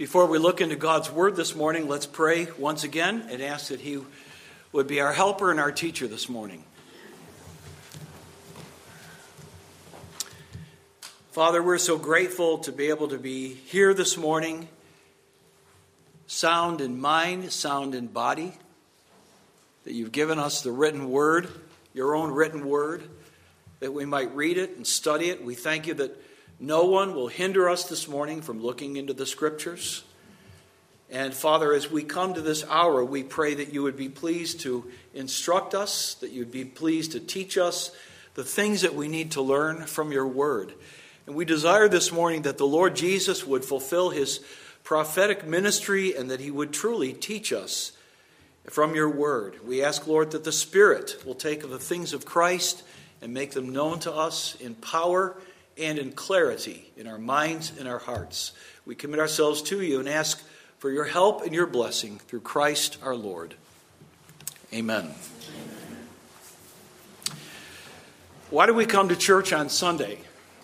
Before we look into God's Word this morning, let's pray once again and ask that He would be our helper and our teacher this morning. Father, we're so grateful to be able to be here this morning, sound in mind, sound in body, that you've given us the written Word, your own written Word, that we might read it and study it. We thank you that no one will hinder us this morning from looking into the Scriptures. And Father, as we come to this hour, we pray that you would be pleased to instruct us, that you'd be pleased to teach us the things that we need to learn from your Word. And we desire this morning that the Lord Jesus would fulfill his prophetic ministry and that he would truly teach us from your Word. We ask, Lord, that the Spirit will take of the things of Christ and make them known to us in power and in clarity in our minds and our hearts. We commit ourselves to you and ask for your help and your blessing through Christ our Lord. Amen. Why do we come to church on Sunday?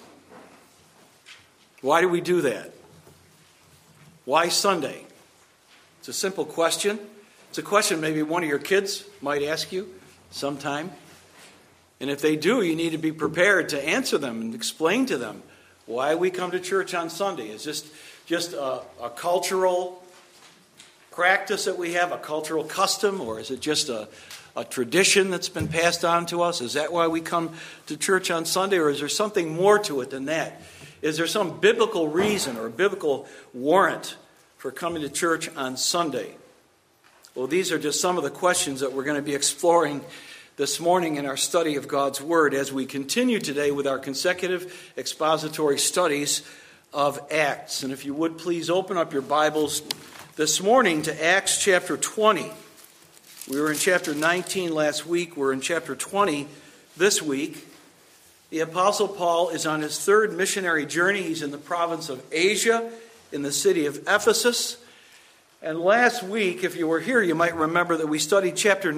Why do we do that? Why Sunday? It's a simple question. It's a question maybe one of your kids might ask you sometime. And if they do, you need to be prepared to answer them and explain to them why we come to church on Sunday. Is this just a cultural practice that we have, a cultural custom, or is it just a tradition that's been passed on to us? Is that why we come to church on Sunday, or is there something more to it than that? Is there some biblical reason or biblical warrant for coming to church on Sunday? Well, these are just some of the questions that we're going to be exploring this morning in our study of God's Word as we continue today with our consecutive expository studies of Acts. And if you would please open up your Bibles this morning to Acts chapter 20. We were in chapter 19 last week. We're in chapter 20 this week. The Apostle Paul is on his third missionary journey. He's in the province of Asia, in the city of Ephesus. And last week, if you were here, you might remember that we studied chapter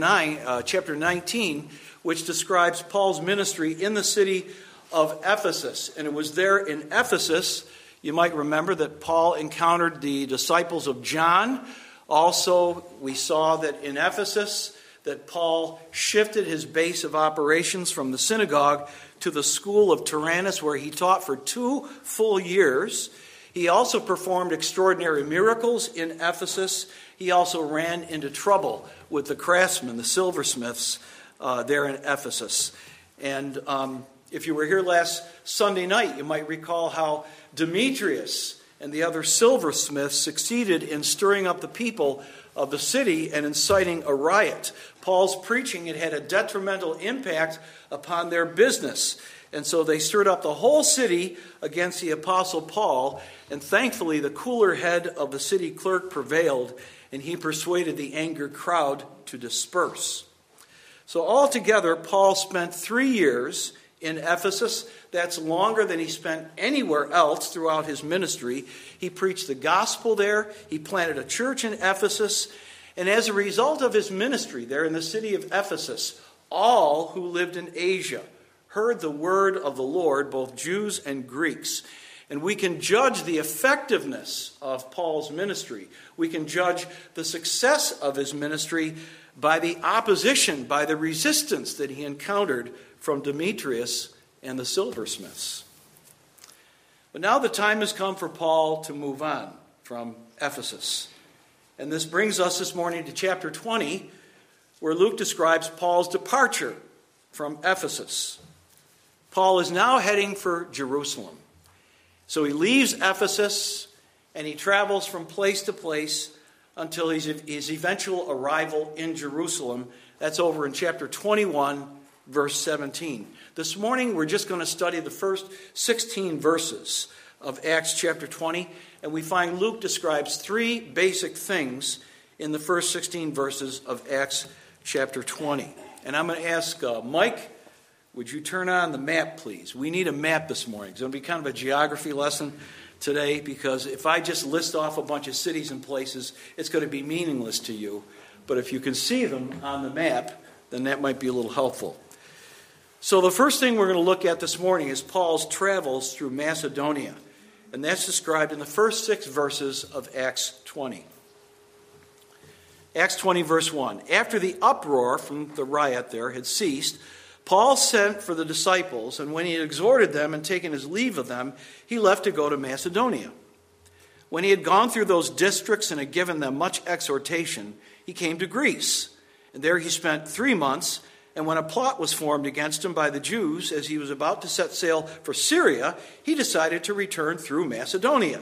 19, which describes Paul's ministry in the city of Ephesus. And it was there in Ephesus, you might remember, that Paul encountered the disciples of John. Also, we saw that in Ephesus, that Paul shifted his base of operations from the synagogue to the school of Tyrannus, where he taught for 2 full years. He also performed extraordinary miracles in Ephesus. He also ran into trouble with the craftsmen, the silversmiths, there in Ephesus. And if you were here last Sunday night, you might recall how Demetrius and the other silversmiths succeeded in stirring up the people of the city and inciting a riot. Paul's preaching had a detrimental impact upon their business. And so they stirred up the whole city against the Apostle Paul. And thankfully, the cooler head of the city clerk prevailed, and he persuaded the angered crowd to disperse. So altogether, Paul spent 3 years in Ephesus. That's longer than he spent anywhere else throughout his ministry. He preached the gospel there. He planted a church in Ephesus. And as a result of his ministry there in the city of Ephesus, all who lived in Asia heard the word of the Lord, both Jews and Greeks. And we can judge the effectiveness of Paul's ministry. We can judge the success of his ministry by the opposition, by the resistance that he encountered from Demetrius and the silversmiths. But now the time has come for Paul to move on from Ephesus. And this brings us this morning to chapter 20, where Luke describes Paul's departure from Ephesus. Paul is now heading for Jerusalem. So he leaves Ephesus and he travels from place to place until his eventual arrival in Jerusalem. That's over in chapter 21, verse 17. This morning we're just going to study the first 16 verses of Acts chapter 20. And we find Luke describes 3 basic things in the first 16 verses of Acts chapter 20. And I'm going to ask Mike, would you turn on the map, please? We need a map this morning. It's going to be kind of a geography lesson today, because if I just list off a bunch of cities and places, it's going to be meaningless to you. But if you can see them on the map, then that might be a little helpful. So the first thing we're going to look at this morning is Paul's travels through Macedonia. And that's described in the first 6 verses of Acts 20. Acts 20, verse 1. After the uproar from the riot there had ceased, Paul sent for the disciples, and when he had exhorted them and taken his leave of them, he left to go to Macedonia. When he had gone through those districts and had given them much exhortation, he came to Greece. And there he spent 3 months. And when a plot was formed against him by the Jews, as he was about to set sail for Syria, he decided to return through Macedonia.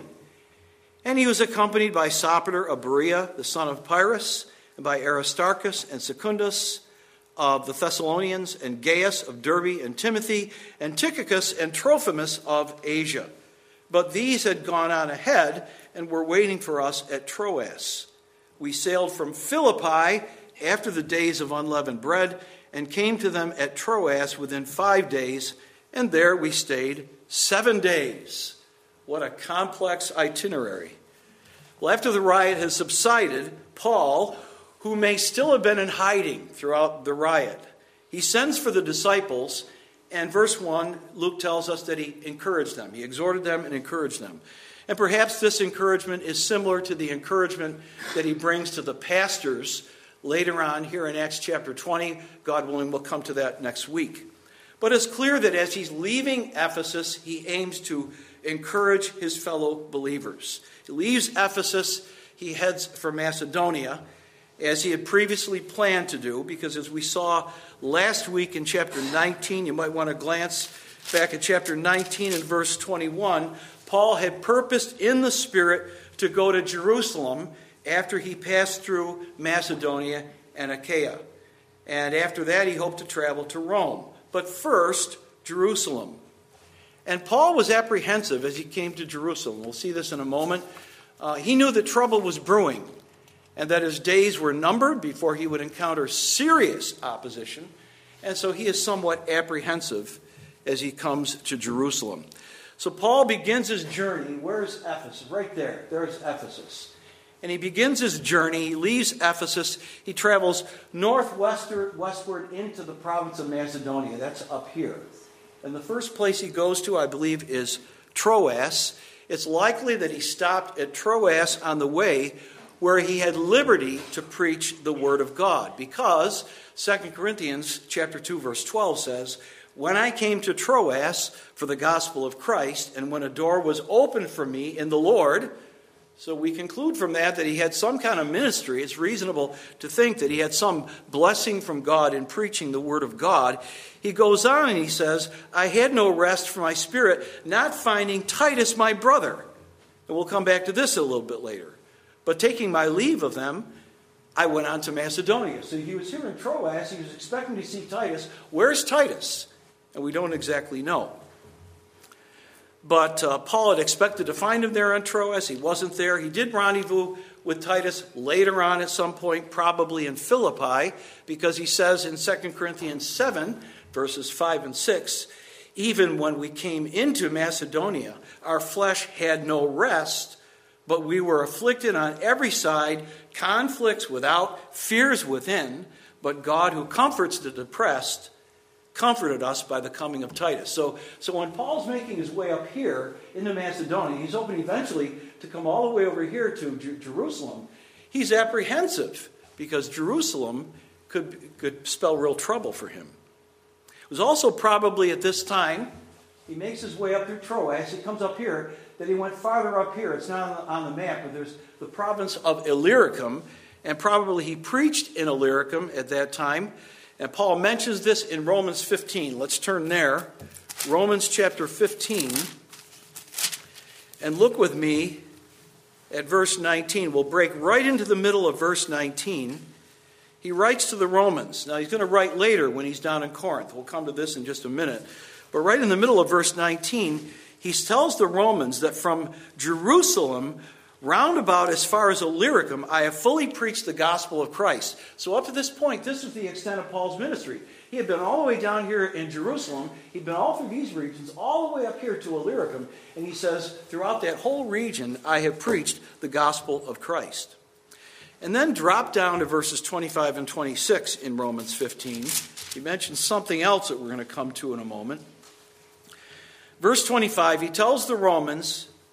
And he was accompanied by Sopater of Berea, the son of Pyrrhus, and by Aristarchus and Secundus of the Thessalonians, and Gaius of Derbe, and Timothy, and Tychicus and Trophimus of Asia. But these had gone on ahead and were waiting for us at Troas. We sailed from Philippi after the days of unleavened bread, and came to them at Troas within 5 days, and there we stayed 7 days. What a complex itinerary. Well, after the riot has subsided, Paul, who may still have been in hiding throughout the riot, he sends for the disciples, and verse 1, Luke tells us that he encouraged them. He exhorted them and encouraged them. And perhaps this encouragement is similar to the encouragement that he brings to the pastors later on here in Acts chapter 20. God willing, we'll come to that next week. But it's clear that as he's leaving Ephesus, he aims to encourage his fellow believers. He leaves Ephesus, he heads for Macedonia, as he had previously planned to do, because as we saw last week in chapter 19, you might want to glance back at chapter 19 and verse 21, Paul had purposed in the Spirit to go to Jerusalem after he passed through Macedonia and Achaia. And after that, he hoped to travel to Rome. But first, Jerusalem. And Paul was apprehensive as he came to Jerusalem. We'll see this in a moment. He knew that trouble was brewing and that his days were numbered before he would encounter serious opposition. And so he is somewhat apprehensive as he comes to Jerusalem. So Paul begins his journey. Where's Ephesus? Right there. There's Ephesus. And he begins his journey. He leaves Ephesus. He travels westward into the province of Macedonia. That's up here. And the first place he goes to, I believe, is Troas. It's likely that he stopped at Troas on the way, where he had liberty to preach the word of God. Because 2 Corinthians chapter 2, verse 12 says, "When I came to Troas for the gospel of Christ, and when a door was opened for me in the Lord," so we conclude from that he had some kind of ministry. It's reasonable to think that he had some blessing from God in preaching the word of God. He goes on and he says, "I had no rest for my spirit, not finding Titus my brother." And we'll come back to this a little bit later. "But taking my leave of them, I went on to Macedonia." So he was here in Troas. He was expecting to see Titus. Where's Titus? And we don't exactly know. But Paul had expected to find him there in Troas. He wasn't there. He did rendezvous with Titus later on at some point, probably in Philippi, because he says in 2 Corinthians 7, verses 5 and 6, "Even when we came into Macedonia, our flesh had no rest, but we were afflicted on every side, conflicts without, fears within. But God, who comforts the depressed, comforted us by the coming of Titus." So when Paul's making his way up here into Macedonia, he's hoping eventually to come all the way over here to Jerusalem. He's apprehensive because Jerusalem could spell real trouble for him. It was also probably at this time, he makes his way up through Troas, he comes up here, that he went farther up here. It's not on the map, but there's the province of Illyricum, and probably he preached in Illyricum at that time. And Paul mentions this in Romans 15. Let's turn there. Romans chapter 15. And look with me at verse 19. We'll break right into the middle of verse 19. He writes to the Romans. Now he's going to write later when he's down in Corinth. We'll come to this in just a minute. But right in the middle of verse 19, he tells the Romans that from Jerusalem round about as far as Illyricum, I have fully preached the gospel of Christ. So up to this point, this is the extent of Paul's ministry. He had been all the way down here in Jerusalem. He'd been all through these regions, all the way up here to Illyricum. And he says, throughout that whole region, I have preached the gospel of Christ. And then drop down to verses 25 and 26 in Romans 15. He mentions something else that we're going to come to in a moment. Verse 25, he tells the Romans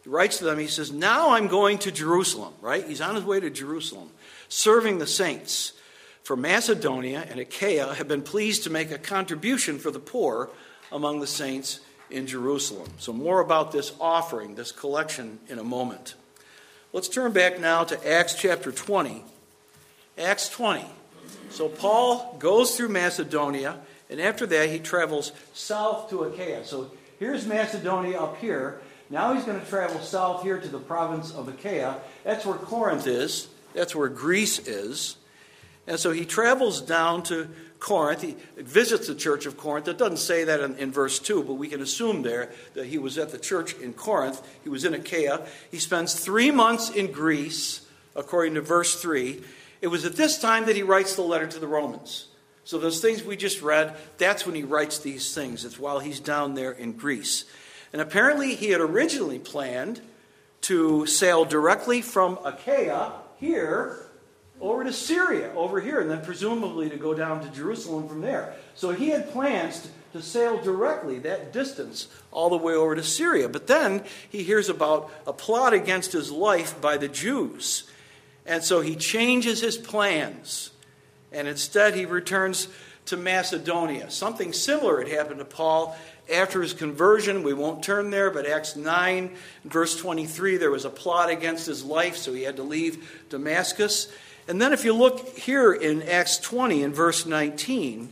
He writes to them, he says, now I'm going to Jerusalem, right? He's on his way to Jerusalem, serving the saints. For Macedonia and Achaia have been pleased to make a contribution for the poor among the saints in Jerusalem. So more about this offering, this collection, in a moment. Let's turn back now to Acts chapter 20. Acts 20. So Paul goes through Macedonia, and after that he travels south to Achaia. So here's Macedonia up here. Now he's going to travel south here to the province of Achaia. That's where Corinth is. That's where Greece is. And so he travels down to Corinth. He visits the church of Corinth. It doesn't say that in verse 2, but we can assume there that he was at the church in Corinth. He was in Achaia. He spends 3 months in Greece, according to verse 3. It was at this time that he writes the letter to the Romans. So those things we just read, that's when he writes these things. It's while he's down there in Greece. And apparently he had originally planned to sail directly from Achaia here over to Syria, over here, and then presumably to go down to Jerusalem from there. So he had plans to sail directly that distance all the way over to Syria. But then he hears about a plot against his life by the Jews. And so he changes his plans. And instead he returns to Macedonia. Something similar had happened to Paul after his conversion. We won't turn there, but Acts 9, verse 23, there was a plot against his life, so he had to leave Damascus. And then if you look here in Acts 20 in verse 19,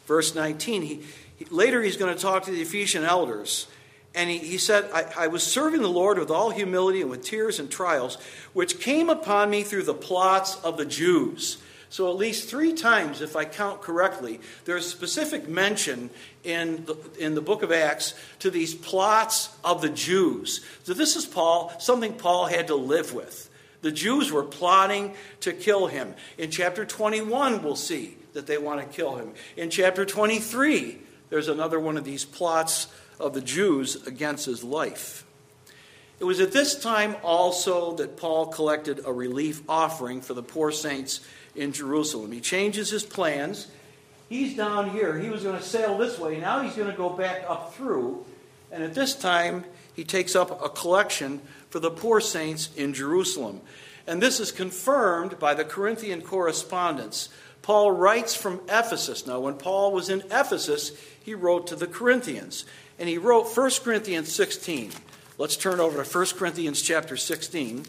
later he's going to talk to the Ephesian elders. And he said, I was serving the Lord with all humility and with tears and trials, which came upon me through the plots of the Jews. So at least 3 times, if I count correctly, there's specific mention in the book of Acts to these plots of the Jews. So this is something Paul had to live with. The Jews were plotting to kill him. In chapter 21, we'll see that they want to kill him. In chapter 23, there's another one of these plots of the Jews against his life. It was at this time also that Paul collected a relief offering for the poor saints in Jerusalem. He changes his plans. He's down here. He was going to sail this way. Now he's going to go back up through. And at this time, he takes up a collection for the poor saints in Jerusalem. And this is confirmed by the Corinthian correspondence. Paul writes from Ephesus. Now, when Paul was in Ephesus, he wrote to the Corinthians. And he wrote 1 Corinthians 16. Let's turn over to 1 Corinthians chapter 16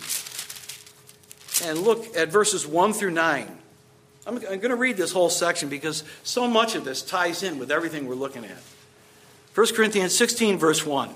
and look at verses 1 through 9. I'm going to read this whole section because so much of this ties in with everything we're looking at. 1 Corinthians 16, verse 1.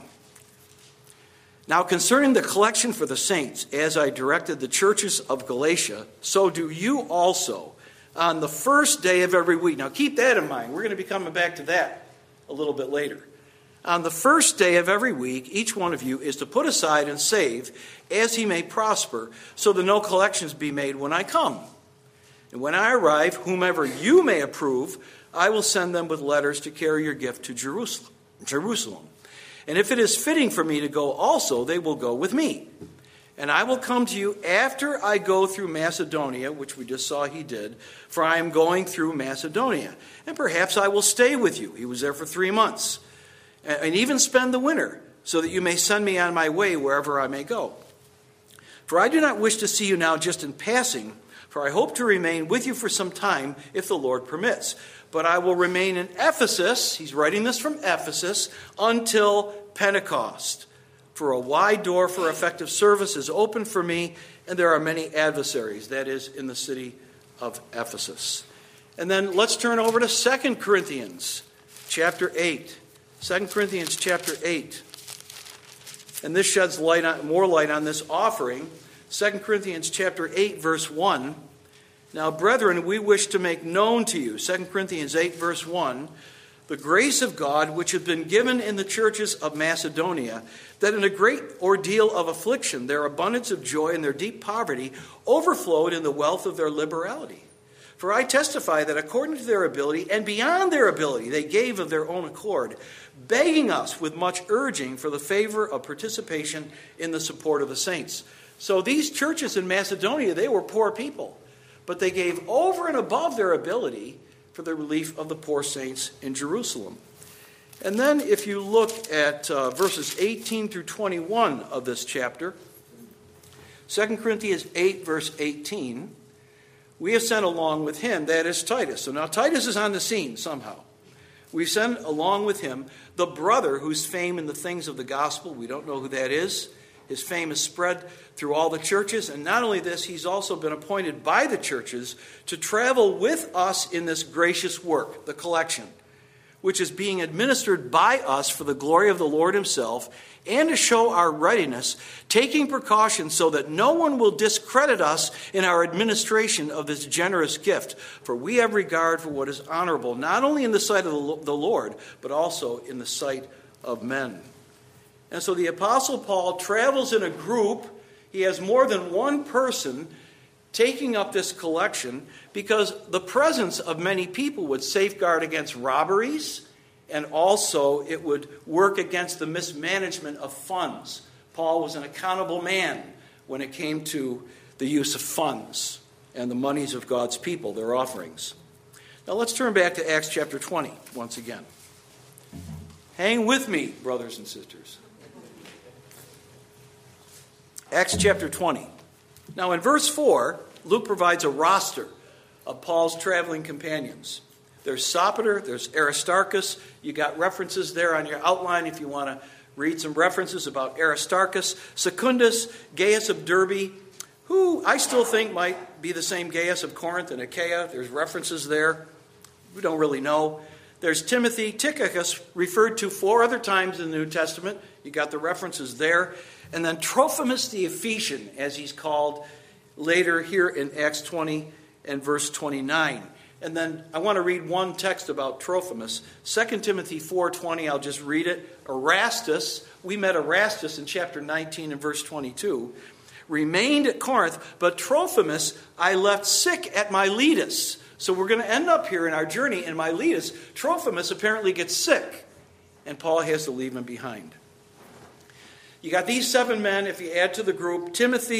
Now concerning the collection for the saints, as I directed the churches of Galatia, so do you also on the first day of every week. Now keep that in mind. We're going to be coming back to that a little bit later. On the first day of every week, each one of you is to put aside and save as he may prosper, so that no collections be made when I come. And when I arrive, whomever you may approve, I will send them with letters to carry your gift to Jerusalem. And if it is fitting for me to go also, they will go with me. And I will come to you after I go through Macedonia, which we just saw he did, for I am going through Macedonia. And perhaps I will stay with you. He was there for 3 months. And even spend the winter, so that you may send me on my way wherever I may go. For I do not wish to see you now just in passing, for I hope to remain with you for some time, if the Lord permits. But I will remain in Ephesus, he's writing this from Ephesus, until Pentecost. For a wide door for effective service is open for me, and there are many adversaries, that is, in the city of Ephesus. And then let's turn over to 2 Corinthians chapter 8. 2 Corinthians chapter 8. And this sheds more light on this offering. 2 Corinthians chapter 8, verse 1. Now, brethren, we wish to make known to you, 2 Corinthians 8, verse 1, the grace of God which has been given in the churches of Macedonia, that in a great ordeal of affliction, their abundance of joy and their deep poverty overflowed in the wealth of their liberality. For I testify that according to their ability and beyond their ability, they gave of their own accord, begging us with much urging for the favor of participation in the support of the saints. So these churches in Macedonia, they were poor people, but they gave over and above their ability for the relief of the poor saints in Jerusalem. And then if you look at verses 18 through 21 of this chapter, 2 Corinthians 8, verse 18, we have sent along with him, that is Titus. So now Titus is on the scene somehow. We sent along with him the brother whose fame in the things of the gospel, we don't know who that is. His fame is spread through all the churches. And not only this, he's also been appointed by the churches to travel with us in this gracious work, the collection, which is being administered by us for the glory of the Lord himself, and to show our readiness, taking precautions so that no one will discredit us in our administration of this generous gift. For we have regard for what is honorable, not only in the sight of the Lord, but also in the sight of men. And so the Apostle Paul travels in a group. He has more than one person taking up this collection because the presence of many people would safeguard against robberies, and also it would work against the mismanagement of funds. Paul was an accountable man when it came to the use of funds and the monies of God's people, their offerings. Now let's turn back to Acts chapter 20 once again. Hang with me, brothers and sisters. Acts chapter 20. Now in verse 4, Luke provides a roster of Paul's traveling companions. There's Sopater, there's Aristarchus. You got references there on your outline if you want to read some references about Aristarchus. Secundus, Gaius of Derbe, who I still think might be the same Gaius of Corinth and Achaia. There's references there. We don't really know. There's Timothy, Tychicus, referred to 4 other times in the New Testament. You got the references there. And then Trophimus the Ephesian, as he's called later here in Acts 20 and verse 29. And then I want to read one text about Trophimus. 2 Timothy 4:20, I'll just read it. Erastus, we met Erastus in chapter 19 and verse 22, remained at Corinth, but Trophimus I left sick at Miletus. So we're going to end up here in our journey in Miletus. Trophimus apparently gets sick, and Paul has to leave him behind. You got these 7 men, if you add to the group,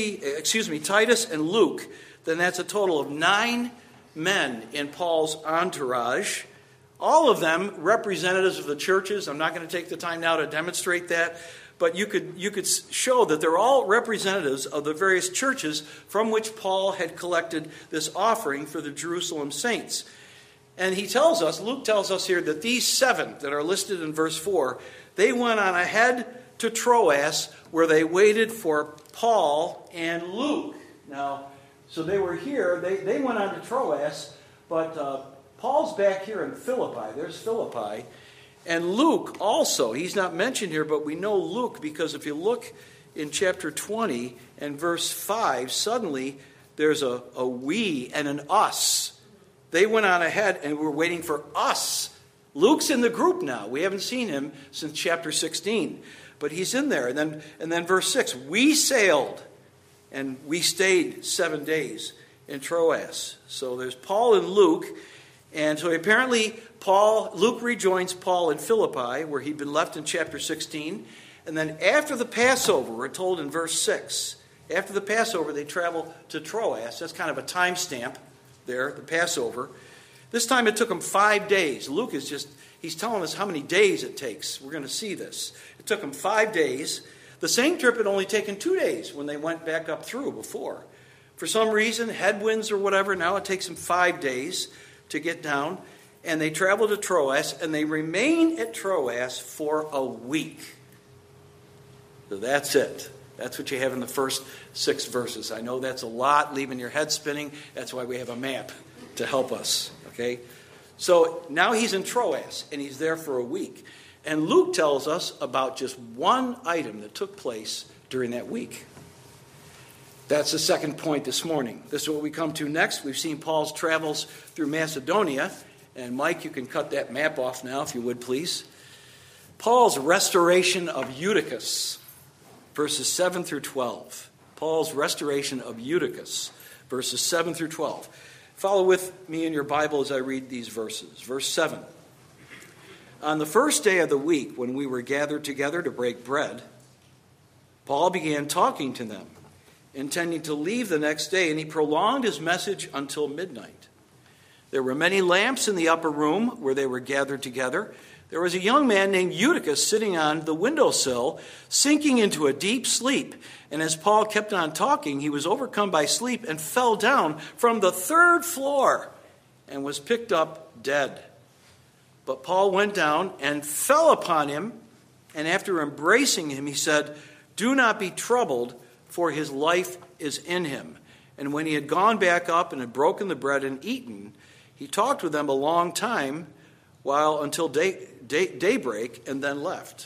Titus and Luke, then that's a total of 9 men in Paul's entourage. All of them representatives of the churches. I'm not going to take the time now to demonstrate that, but you could show that they're all representatives of the various churches from which Paul had collected this offering for the Jerusalem saints. And Luke tells us here that these 7 that are listed in verse 4, they went on ahead to Troas, where they waited for Paul and Luke. Now, so they were here. They went on to Troas, but Paul's back here in Philippi. There's Philippi. And Luke also, he's not mentioned here, but we know Luke because if you look in chapter 20 and verse 5, suddenly there's a we and an us. They went on ahead and were waiting for us. Luke's in the group now. We haven't seen him since chapter 16. But he's in there. And then verse 6, we sailed and we stayed 7 days in Troas. So there's Paul and Luke. And so apparently Luke rejoins Paul in Philippi, where he'd been left in chapter 16. And then after the Passover, we're told in verse 6, after the Passover they travel to Troas. That's kind of a time stamp there, the Passover. This time it took them 5 days. Luke he's telling us how many days it takes. We're going to see this. It took them 5 days. The same trip had only taken 2 days when they went back up through before. For some reason, headwinds or whatever, now it takes them 5 days to get down. And they travel to Troas, and they remain at Troas for a week. So that's it. That's what you have in the first 6 verses. I know that's a lot, leaving your head spinning. That's why we have a map to help us. Okay? So now he's in Troas, and he's there for a week. And Luke tells us about just one item that took place during that week. That's the second point this morning. This is what we come to next. We've seen Paul's travels through Macedonia. And Mike, you can cut that map off now, if you would, please. Paul's restoration of Eutychus, verses 7 through 12. Paul's restoration of Eutychus, verses 7 through 12. Follow with me in your Bible as I read these verses. Verse 7. On the first day of the week, when we were gathered together to break bread, Paul began talking to them, intending to leave the next day, and he prolonged his message until midnight. There were many lamps in the upper room where they were gathered together. there was a young man named Eutychus sitting on the windowsill, sinking into a deep sleep. And as Paul kept on talking, he was overcome by sleep and fell down from the third floor and was picked up dead. But Paul went down and fell upon him, and after embracing him, he said, "Do not be troubled, for his life is in him." And when he had gone back up and had broken the bread and eaten, he talked with them a long time, until daybreak, and then left.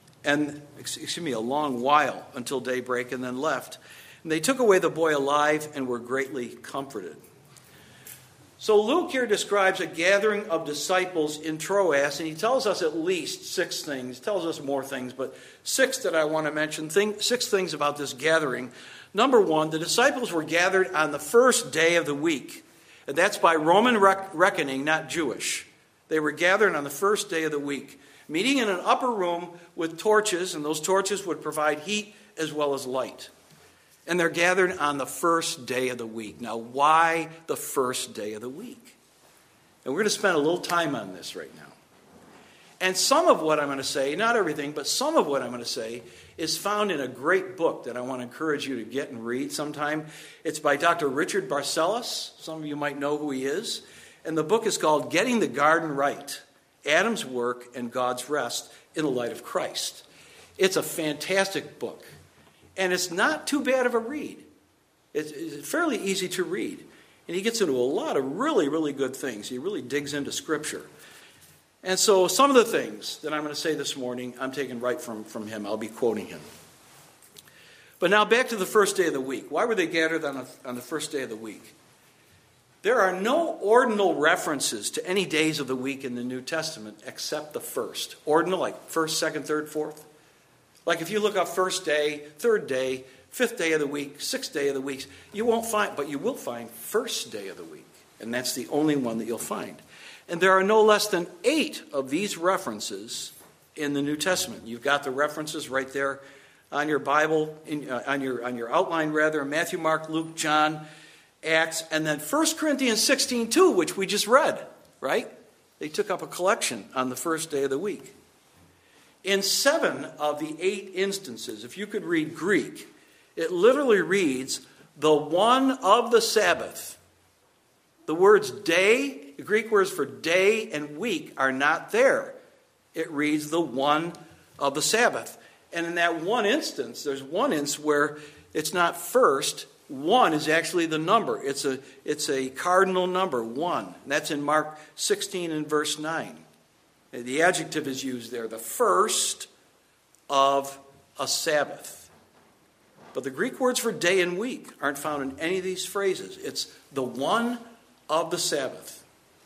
A long while until daybreak, and then left. And they took away the boy alive and were greatly comforted. So Luke here describes a gathering of disciples in Troas, and he tells us at least 6 things. He tells us more things, but 6 that I want to mention. 6 things about this gathering. Number 1, the disciples were gathered on the first day of the week. And that's by Roman reckoning, not Jewish. They were gathered on the first day of the week, meeting in an upper room with torches, and those torches would provide heat as well as light. And they're gathered on the first day of the week. Now, why the first day of the week? And we're going to spend a little time on this right now. And some of what I'm going to say, not everything, but some of what I'm going to say is found in a great book that I want to encourage you to get and read sometime. It's by Dr. Richard Barcellos. Some of you might know who he is. And the book is called Getting the Garden Right, Adam's Work and God's Rest in the Light of Christ. It's a fantastic book. And it's not too bad of a read. It's fairly easy to read. And he gets into a lot of really, really good things. He really digs into Scripture. And so some of the things that I'm going to say this morning, I'm taking right from him. I'll be quoting him. But now back to the first day of the week. Why were they gathered on the first day of the week? There are no ordinal references to any days of the week in the New Testament except the first. Ordinal, like first, second, third, fourth. Like if you look up first day, third day, fifth day of the week, sixth day of the week, you won't find, but you will find first day of the week. And that's the only one that you'll find. And there are no less than 8 of these references in the New Testament. You've got the references right there on your Bible, on your outline rather, Matthew, Mark, Luke, John, Acts, and then 1 Corinthians 16:2, which we just read, right? They took up a collection on the first day of the week. In 7 of the 8 instances, if you could read Greek, it literally reads, the one of the Sabbath. The words day, the Greek words for day and week are not there. It reads the one of the Sabbath. And in that one instance, there's one instance where it's not first. 1 is actually the number. It's a cardinal number, 1. And that's in Mark 16 and verse 9. The adjective is used there, the first of a Sabbath. But the Greek words for day and week aren't found in any of these phrases. It's the one of the Sabbath.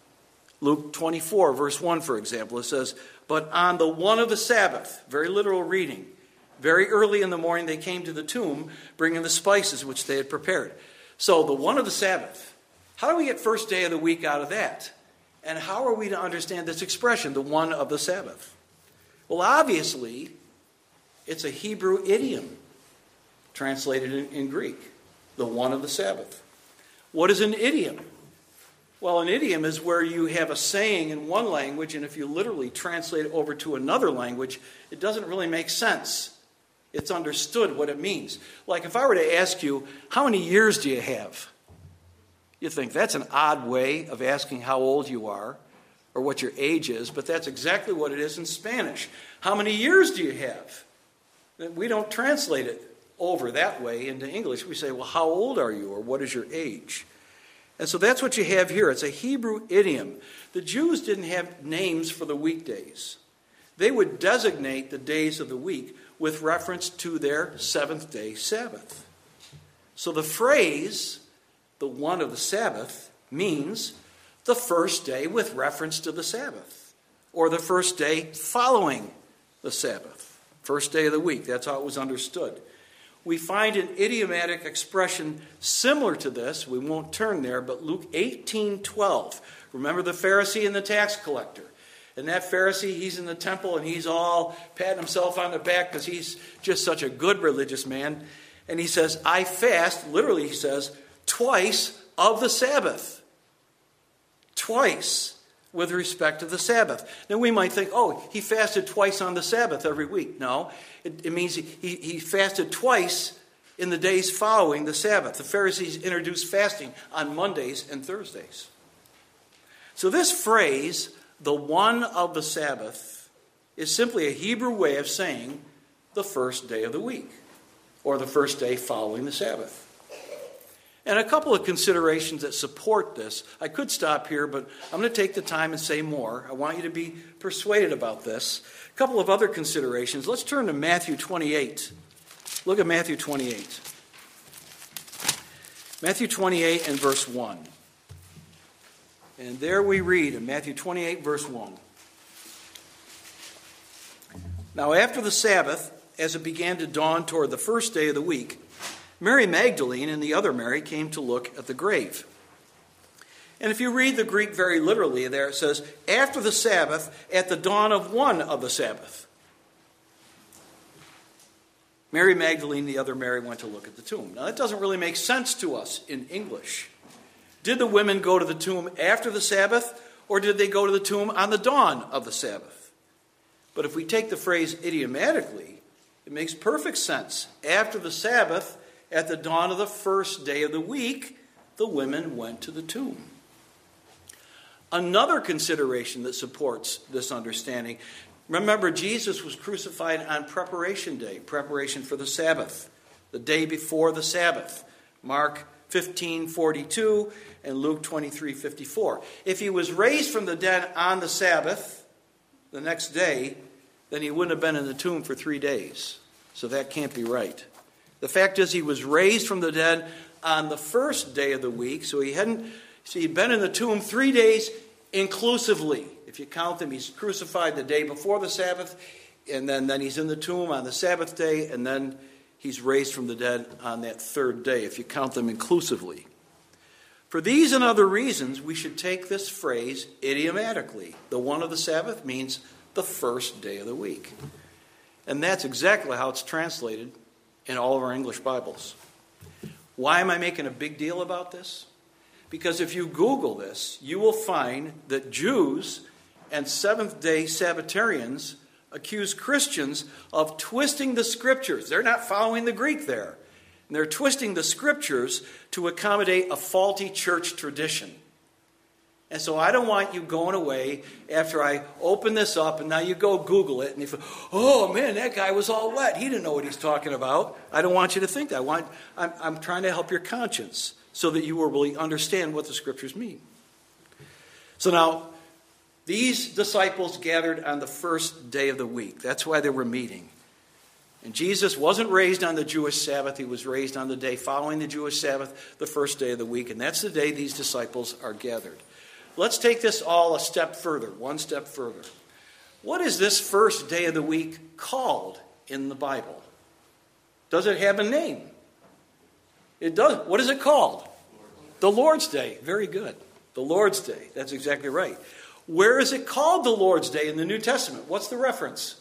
Luke 24, verse 1, for example, it says, but on the one of the Sabbath, very literal reading, very early in the morning they came to the tomb, bringing the spices which they had prepared. So the one of the Sabbath. How do we get first day of the week out of that? And how are we to understand this expression, the one of the Sabbath? Well, obviously, it's a Hebrew idiom translated in Greek, the one of the Sabbath. What is an idiom? Well, an idiom is where you have a saying in one language, and if you literally translate it over to another language, it doesn't really make sense. It's understood what it means. Like if I were to ask you, how many years do you have? You think that's an odd way of asking how old you are or what your age is, but that's exactly what it is in Spanish. How many years do you have? We don't translate it over that way into English. We say, well, how old are you, or what is your age? And so that's what you have here. It's a Hebrew idiom. The Jews didn't have names for the weekdays. They would designate the days of the week with reference to their seventh-day Sabbath. So the phrase, the one of the Sabbath, means the first day with reference to the Sabbath, or the first day following the Sabbath. First day of the week. That's how it was understood. We find an idiomatic expression similar to this. We won't turn there, but Luke 18:12. Remember the Pharisee and the tax collector. And that Pharisee, he's in the temple and he's all patting himself on the back because he's just such a good religious man. And he says, I fast, literally he says, twice of the Sabbath. Twice with respect to the Sabbath. Now we might think, oh, he fasted twice on the Sabbath every week. No, it means he fasted twice in the days following the Sabbath. The Pharisees introduced fasting on Mondays and Thursdays. So this phrase, the one of the Sabbath, is simply a Hebrew way of saying the first day of the week, or the first day following the Sabbath. And a couple of considerations that support this. I could stop here, but I'm going to take the time and say more. I want you to be persuaded about this. A couple of other considerations. Let's turn to Matthew 28. Look at Matthew 28. Matthew 28 and verse 1. And there we read in Matthew 28, verse 1. Now after the Sabbath, as it began to dawn toward the first day of the week, Mary Magdalene and the other Mary came to look at the grave. And if you read the Greek very literally there, it says, after the Sabbath, at the dawn of one of the Sabbath. Mary Magdalene and the other Mary went to look at the tomb. Now that doesn't really make sense to us in English. Did the women go to the tomb after the Sabbath, or did they go to the tomb on the dawn of the Sabbath? But if we take the phrase idiomatically, it makes perfect sense. After the Sabbath, at the dawn of the first day of the week, the women went to the tomb. Another consideration that supports this understanding, remember Jesus was crucified on Preparation Day, preparation for the Sabbath, the day before the Sabbath. Mark 15:42 and Luke 23:54. If he was raised from the dead on the Sabbath, the next day, then he wouldn't have been in the tomb for 3 days. So that can't be right. The fact is he was raised from the dead on the first day of the week, so he'd been in the tomb 3 days inclusively. If you count them, he's crucified the day before the Sabbath, and then he's in the tomb on the Sabbath day, and then he's raised from the dead on that third day, if you count them inclusively. For these and other reasons, we should take this phrase idiomatically. The one of the Sabbath means the first day of the week. And that's exactly how it's translated in all of our English Bibles. Why am I making a big deal about this? Because if you Google this, you will find that Jews and Seventh-day Sabbatarians accuse Christians of twisting the Scriptures. They're not following the Greek there. And they're twisting the Scriptures to accommodate a faulty church tradition. And so I don't want you going away after I open this up and now you go Google it and you feel, oh man, that guy was all wet. He didn't know what he's talking about. I don't want you to think that. I'm trying to help your conscience so that you will really understand what the Scriptures mean. So now, these disciples gathered on the first day of the week. That's why they were meeting. And Jesus wasn't raised on the Jewish Sabbath. He was raised on the day following the Jewish Sabbath, the first day of the week. And that's the day these disciples are gathered. Let's take this all a step further, one step further. What is this first day of the week called in the Bible? Does it have a name? It does. What is it called? The Lord's Day. Very good. The Lord's Day. That's exactly right. Where is it called the Lord's Day in the New Testament? What's the reference?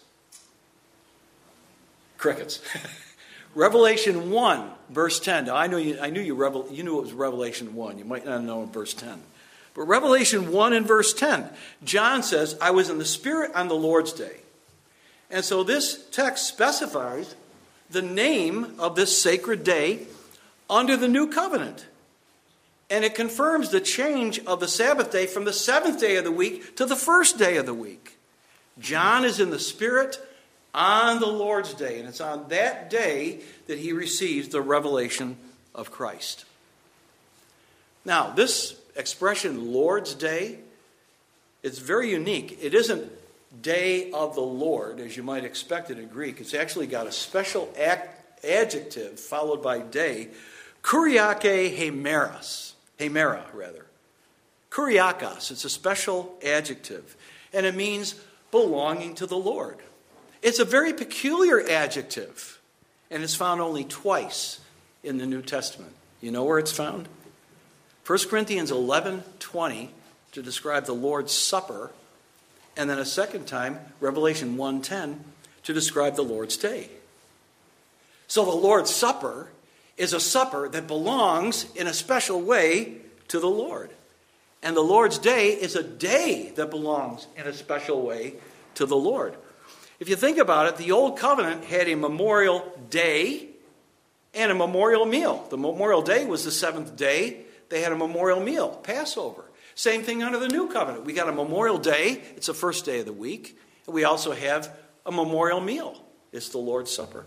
Crickets. Revelation 1, verse 10. Now, I knew you knew it was Revelation 1. You might not know in verse 10. But Revelation 1 and verse 10, John says, I was in the Spirit on the Lord's Day. And so this text specifies the name of this sacred day under the new covenant. And it confirms the change of the Sabbath day from the seventh day of the week to the first day of the week. John is in the Spirit on the Lord's Day. And it's on that day that he receives the revelation of Christ. Now, this expression, Lord's Day, it's very unique. It isn't day of the Lord, as you might expect it in Greek. It's actually got a special adjective followed by day. Kuriake hemera, rather. Kuriakos, it's a special adjective. And it means belonging to the Lord. It's a very peculiar adjective. And it's found only twice in the New Testament. You know where it's found? 1 Corinthians 11:20 to describe the Lord's Supper, and then a second time, Revelation 1:10 to describe the Lord's Day. So the Lord's Supper is a supper that belongs in a special way to the Lord. And the Lord's Day is a day that belongs in a special way to the Lord. If you think about it, the Old Covenant had a memorial day and a memorial meal. The memorial day was the seventh day. They had a memorial meal, Passover. Same thing under the New Covenant. We got a memorial day. It's the first day of the week. And we also have a memorial meal. It's the Lord's Supper.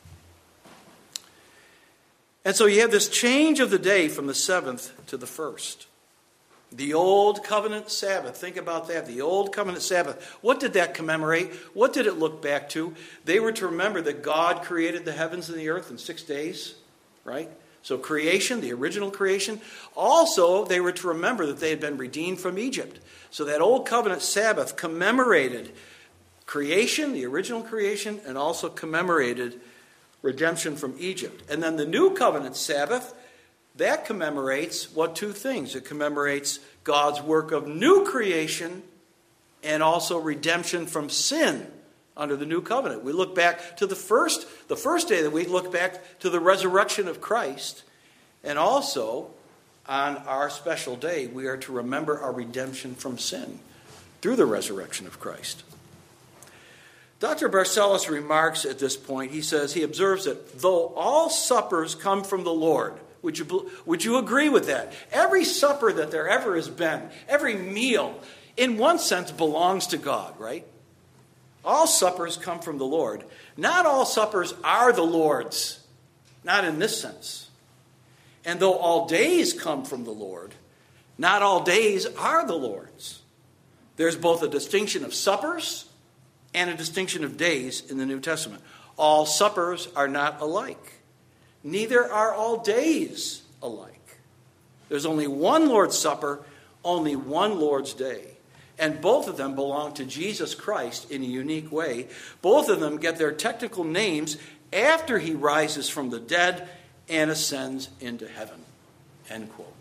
And so you have this change of the day from the seventh to the first. The Old Covenant Sabbath. Think about that. The Old Covenant Sabbath. What did that commemorate? What did it look back to? They were to remember that God created the heavens and the earth in 6 days, right? So creation, the original creation. Also, they were to remember that they had been redeemed from Egypt. So that Old Covenant Sabbath commemorated creation, the original creation, and also commemorated redemption from Egypt. And then the New Covenant Sabbath, that commemorates what two things? It commemorates God's work of new creation and also redemption from sin under the New Covenant. We look back to the first day of the week, look back to the resurrection of Christ. And also, on our special day, we are to remember our redemption from sin through the resurrection of Christ. Dr. Barcellos remarks at this point, he says, he observes that though all suppers come from the Lord, would you agree with that? Every supper that there ever has been, every meal, in one sense belongs to God, right? All suppers come from the Lord. Not all suppers are the Lord's. Not in this sense. And though all days come from the Lord, not all days are the Lord's. There's both a distinction of suppers and a distinction of days in the New Testament. All suppers are not alike. Neither are all days alike. There's only one Lord's Supper, only one Lord's Day. And both of them belong to Jesus Christ in a unique way. Both of them get their technical names after he rises from the dead and ascends into heaven. End quote.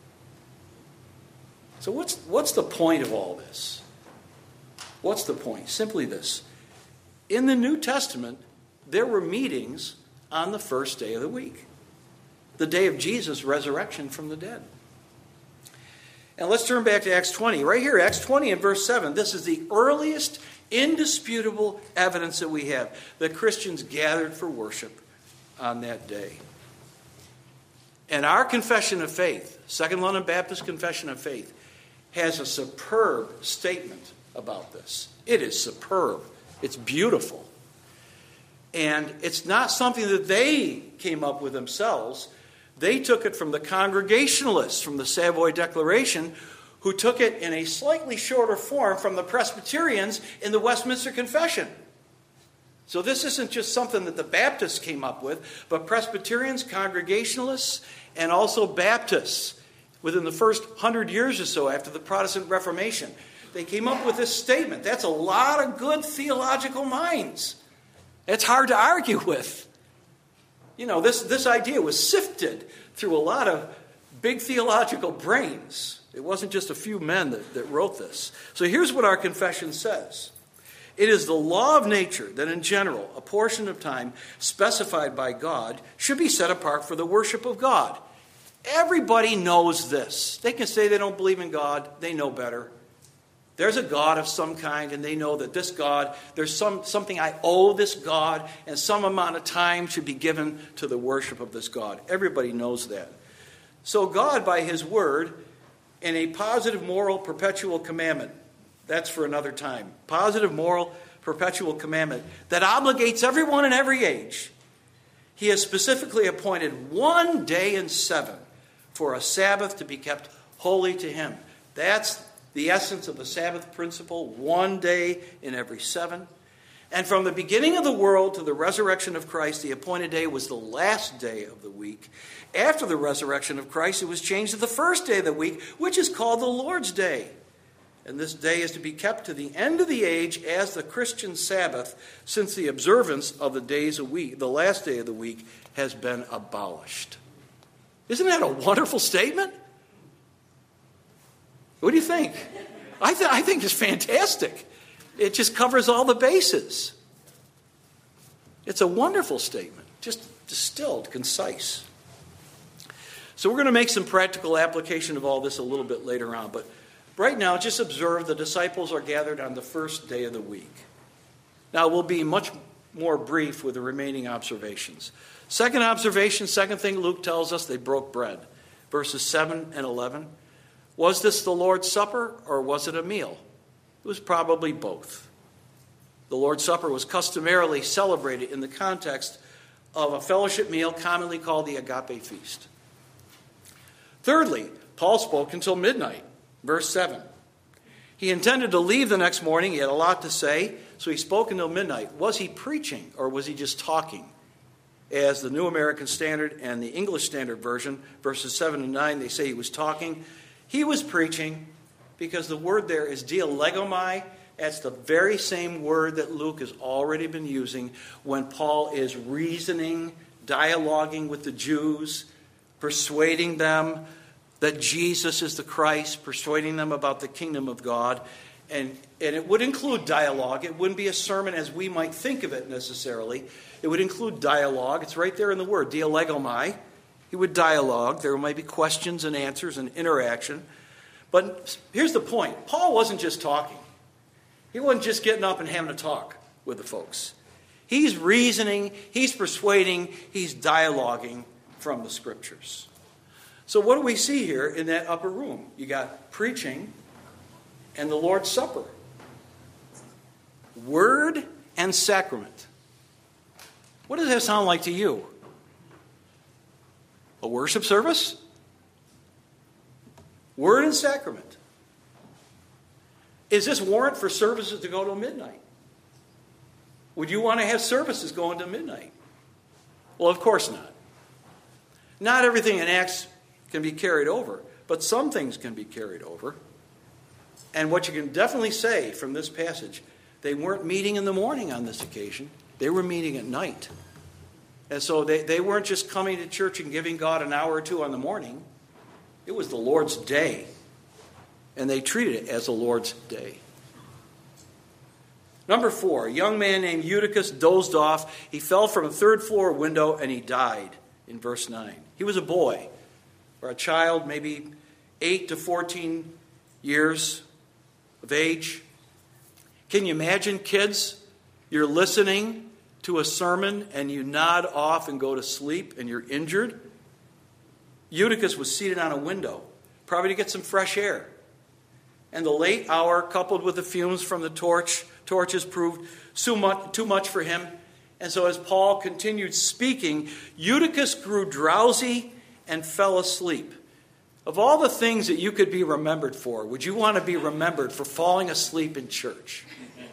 So what's the point of all this? What's the point? Simply this. In the New Testament, there were meetings on the first day of the week, the day of Jesus' resurrection from the dead. And let's turn back to Acts 20. Right here, Acts 20 and verse 7. This is the earliest indisputable evidence that we have that Christians gathered for worship on that day. And our confession of faith, Second London Baptist Confession of Faith, has a superb statement about this. It is superb. It's beautiful. And it's not something that they came up with themselves. They took it from the Congregationalists, from the Savoy Declaration, who took it in a slightly shorter form from the Presbyterians in the Westminster Confession. So this isn't just something that the Baptists came up with, but Presbyterians, Congregationalists, and also Baptists within the first 100 years or so after the Protestant Reformation. They came up with this statement. That's a lot of good theological minds. It's hard to argue with. You know, this idea was sifted through a lot of big theological brains. It wasn't just a few men that wrote this. So here's what our confession says. It is the law of nature that in general, a portion of time specified by God should be set apart for the worship of God. Everybody knows this. They can say they don't believe in God. They know better. There's a God of some kind, and they know that this God, there's something I owe this God, and some amount of time should be given to the worship of this God. Everybody knows that. So God, by his word, in a positive, moral, perpetual commandment, that's for another time, positive, moral, perpetual commandment that obligates everyone in every age, he has specifically appointed one day in 7 for a Sabbath to be kept holy to him. That's the essence of the Sabbath principle, one day in every 7. And from the beginning of the world to the resurrection of Christ, the appointed day was the last day of the week. After the resurrection of Christ, it was changed to the first day of the week, which is called the Lord's Day. And this day is to be kept to the end of the age as the Christian Sabbath, since the observance of the days a week, the last day of the week, has been abolished. Isn't that a wonderful statement? What do you think? I think it's fantastic. It just covers all the bases. It's a wonderful statement, just distilled, concise. So we're going to make some practical application of all this a little bit later on. But right now, just observe the disciples are gathered on the first day of the week. Now, we'll be much more brief with the remaining observations. Second observation, second thing Luke tells us, they broke bread. Verses 7 and 11. Was this the Lord's Supper or was it a meal? It was probably both. The Lord's Supper was customarily celebrated in the context of a fellowship meal commonly called the agape feast. Thirdly, Paul spoke until midnight. Verse 7. He intended to leave the next morning. He had a lot to say, so he spoke until midnight. Was he preaching or was he just talking? As the New American Standard and the English Standard Version, verses 7 and 9, they say he was talking. He was preaching because the word there is dialegomai. That's the very same word that Luke has already been using when Paul is reasoning, dialoguing with the Jews, persuading them that Jesus is the Christ, persuading them about the kingdom of God. And it would include dialogue. It wouldn't be a sermon as we might think of it necessarily. It would include dialogue. It's right there in the word, dialegomai. He would dialogue. There might be questions and answers and interaction. But here's the point. Paul wasn't just talking. He wasn't just getting up and having a talk with the folks. He's reasoning, he's persuading, he's dialoguing from the Scriptures. So what do we see here in that upper room? You got preaching and the Lord's Supper. Word and sacrament. What does that sound like to you? A worship service? Word and sacrament. Is this warrant for services to go till midnight? Would you want to have services going to midnight? Well, of course not. Not everything in Acts can be carried over, but some things can be carried over. And what you can definitely say from this passage, they weren't meeting in the morning on this occasion. They were meeting at night. And so they weren't just coming to church and giving God an hour or two on the morning. It was the Lord's day. And they treated it as the Lord's day. Number 4, a young man named Eutychus dozed off. He fell from a third-floor window and he died in verse 9. He was a boy, or a child, maybe 8 to 14 years of age. Can you imagine, kids? You're listening to a sermon and you nod off and go to sleep and you're injured. Eutychus was seated on a window, probably to get some fresh air. And the late hour, coupled with the fumes from the torches, proved too much for him. And so as Paul continued speaking, Eutychus grew drowsy and fell asleep. Of all the things that you could be remembered for, would you want to be remembered for falling asleep in church?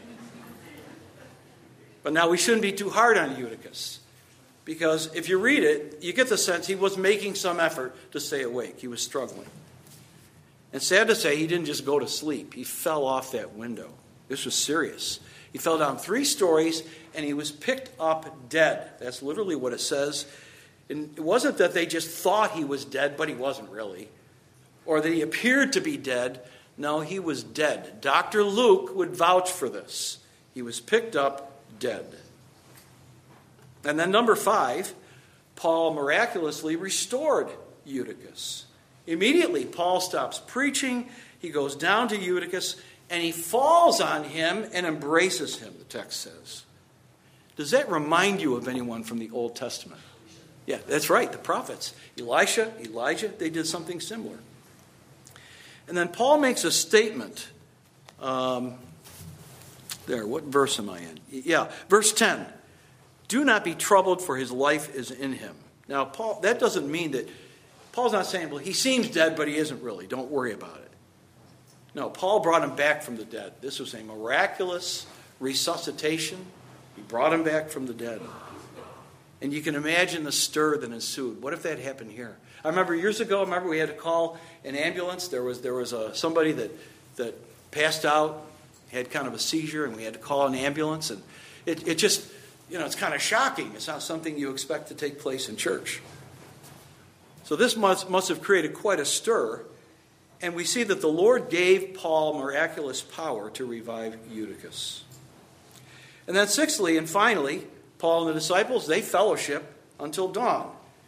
But now we shouldn't be too hard on Eutychus, because if you read it, you get the sense he was making some effort to stay awake. He was struggling. And sad to say, he didn't just go to sleep. He fell off that window. This was serious. He fell down 3 stories, and he was picked up dead. That's literally what it says. And it wasn't that they just thought he was dead, but he wasn't really. Or that he appeared to be dead. No, he was dead. Dr. Luke would vouch for this. He was picked up dead. And then number 5, Paul miraculously restored Eutychus. Immediately, Paul stops preaching. He goes down to Eutychus, and he falls on him and embraces him, the text says. Does that remind you of anyone from the Old Testament? Yeah, that's right, the prophets. Elisha, Elijah, they did something similar. And then Paul makes a statement. What verse am I in? Yeah, verse 10. Do not be troubled, for his life is in him. Now, Paul, that doesn't mean that Paul's not saying, well, he seems dead, but he isn't really. Don't worry about it. No, Paul brought him back from the dead. This was a miraculous resuscitation. He brought him back from the dead. And you can imagine the stir that ensued. What if that happened here? I remember years ago, we had to call an ambulance. There was somebody that passed out, had kind of a seizure, and we had to call an ambulance. And it just, it's kind of shocking. It's not something you expect to take place in church. So this must have created quite a stir. And we see that the Lord gave Paul miraculous power to revive Eutychus. And then sixthly and finally, Paul and the disciples, they fellowship until dawn.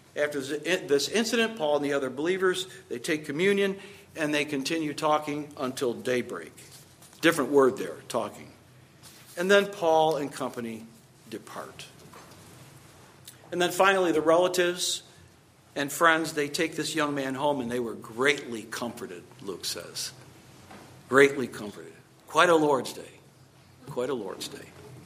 After this incident, Paul and the other believers, they take communion and they continue talking until daybreak. Different word there, talking. And then Paul and company depart. And then finally, the relatives and friends, they take this young man home, and they were greatly comforted, Luke says. Greatly comforted. Quite a Lord's Day. Quite a Lord's Day.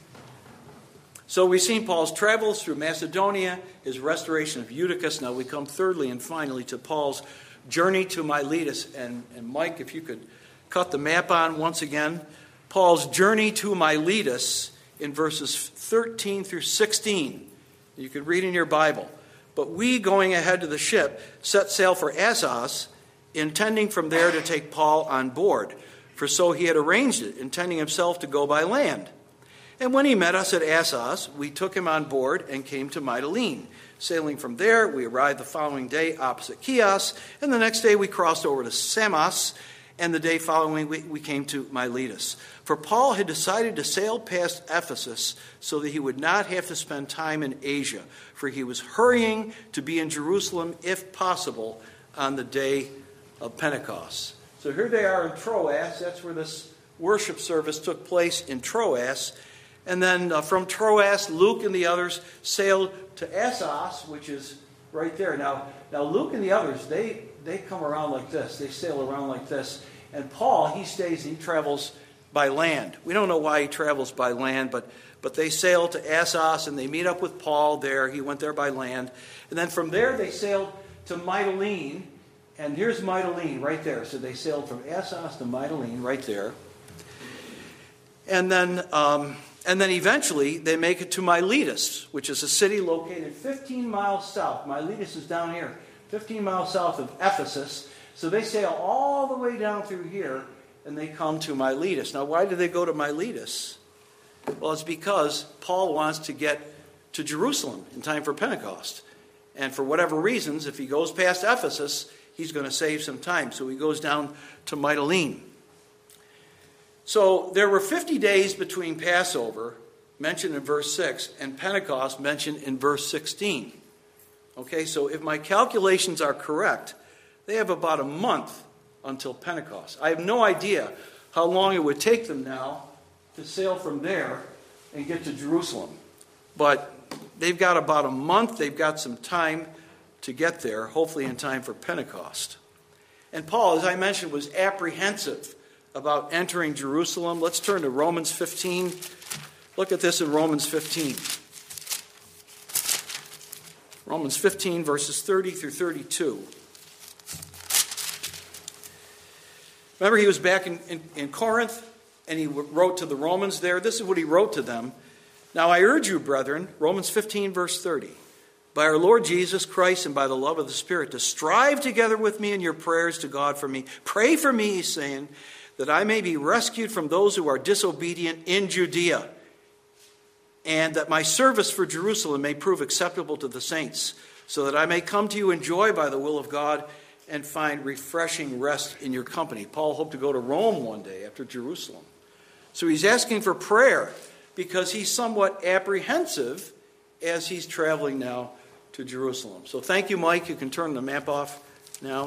So we've seen Paul's travels through Macedonia, his restoration of Eutychus. Now we come thirdly and finally to Paul's journey to Miletus. And Mike, if you could cut the map on once again. Paul's journey to Miletus in verses 13 through 16. You can read in your Bible. But we, going ahead to the ship, set sail for Assos, intending from there to take Paul on board. For so he had arranged it, intending himself to go by land. And when he met us at Assos, we took him on board and came to Mytilene. Sailing from there, we arrived the following day opposite Chios, and the next day we crossed over to Samos, and the day following we came to Miletus. For Paul had decided to sail past Ephesus so that he would not have to spend time in Asia, for he was hurrying to be in Jerusalem, if possible, on the day of Pentecost. So here they are in Troas. That's where this worship service took place, in Troas. And then from Troas, Luke and the others sailed to Assos, which is right there. Now Luke and the others, they come around like this. They sail around like this. And Paul, he stays and he travels by land. We don't know why he travels by land, but they sail to Assos and they meet up with Paul there. He went there by land. And then from there they sailed to Mytilene. And here's Mytilene right there. So they sailed from Assos to Mytilene right there. And then eventually they make it to Miletus, which is a city located 15 miles south. Miletus is down here, 15 miles south of Ephesus. So they sail all the way down through here, and they come to Miletus. Now, why did they go to Miletus? Well, it's because Paul wants to get to Jerusalem in time for Pentecost. And for whatever reasons, if he goes past Ephesus, he's going to save some time. So he goes down to Mytilene. So there were 50 days between Passover, mentioned in verse 6, and Pentecost, mentioned in verse 16. Okay, so if my calculations are correct, they have about a month until Pentecost. I have no idea how long it would take them now to sail from there and get to Jerusalem. But they've got about a month. They've got some time to get there, hopefully in time for Pentecost. And Paul, as I mentioned, was apprehensive about entering Jerusalem. Let's turn to Romans 15. Look at this in Romans 15. Romans 15, verses 30 through 32. Remember, he was back in Corinth, and he wrote to the Romans there. This is what he wrote to them. Now I urge you, brethren, Romans 15, verse 30, by our Lord Jesus Christ and by the love of the Spirit, to strive together with me in your prayers to God for me. Pray for me, he's saying, that I may be rescued from those who are disobedient in Judea, and that my service for Jerusalem may prove acceptable to the saints, so that I may come to you in joy by the will of God and find refreshing rest in your company. Paul hoped to go to Rome one day after Jerusalem. So he's asking for prayer because he's somewhat apprehensive as he's traveling now to Jerusalem. So thank you, Mike. You can turn the map off now.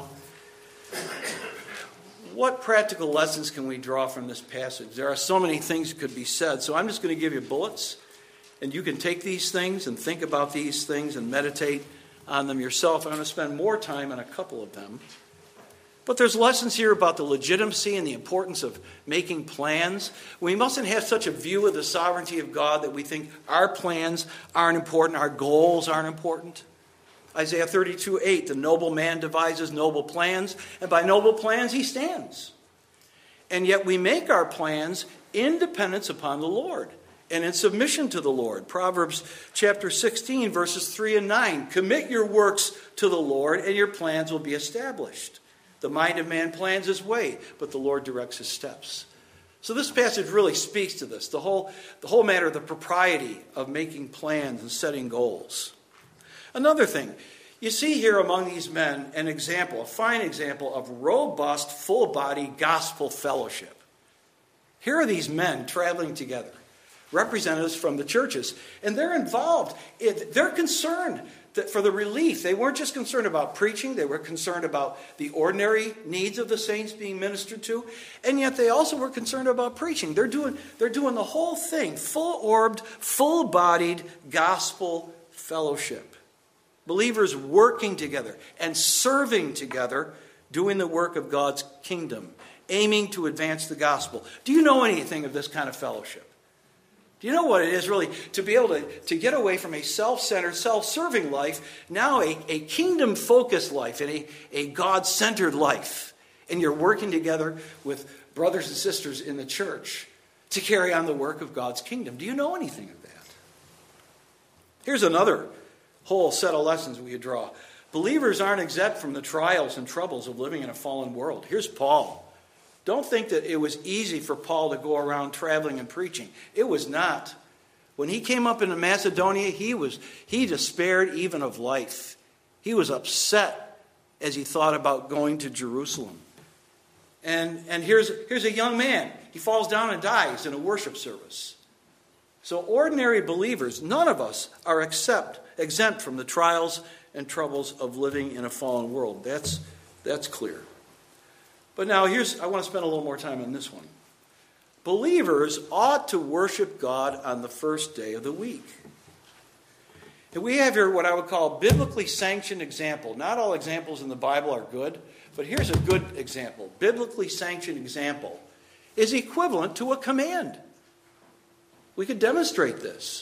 What practical lessons can we draw from this passage? There are so many things that could be said, so I'm just going to give you bullets, and you can take these things and think about these things and meditate on them yourself. I'm going to spend more time on a couple of them. But there's lessons here about the legitimacy and the importance of making plans. We mustn't have such a view of the sovereignty of God that we think our plans aren't important, our goals aren't important. Isaiah 32:8, the noble man devises noble plans, and by noble plans he stands. And yet we make our plans in dependence upon the Lord and in submission to the Lord. Proverbs chapter 16, verses 3 and 9. Commit your works to the Lord, and your plans will be established. The mind of man plans his way, but the Lord directs his steps. So this passage really speaks to this, the whole matter of the propriety of making plans and setting goals. Another thing, you see here among these men an example, a fine example of robust, full-body gospel fellowship. Here are these men traveling together, representatives from the churches, and they're involved. They're concerned for the relief. They weren't just concerned about preaching. They were concerned about the ordinary needs of the saints being ministered to. And yet they also were concerned about preaching. They're doing the whole thing. Full-orbed, full-bodied gospel fellowship. Believers working together and serving together, doing the work of God's kingdom, aiming to advance the gospel. Do you know anything of this kind of fellowship? Do you know what it is really to be able to get away from a self-centered, self-serving life, now a kingdom-focused life and a God-centered life? And you're working together with brothers and sisters in the church to carry on the work of God's kingdom. Do you know anything of that? Here's another whole set of lessons we could draw. Believers aren't exempt from the trials and troubles of living in a fallen world. Here's Paul. Don't think that it was easy for Paul to go around traveling and preaching. It was not. When he came up into Macedonia, he despaired even of life. He was upset as he thought about going to Jerusalem. And here's a young man. He falls down and dies in a worship service. So ordinary believers, none of us are exempt from the trials and troubles of living in a fallen world. That's clear. But now I want to spend a little more time on this one. Believers ought to worship God on the first day of the week. And we have here what I would call a biblically sanctioned example. Not all examples in the Bible are good, but here's a good example. Biblically sanctioned example is equivalent to a command. We could demonstrate this.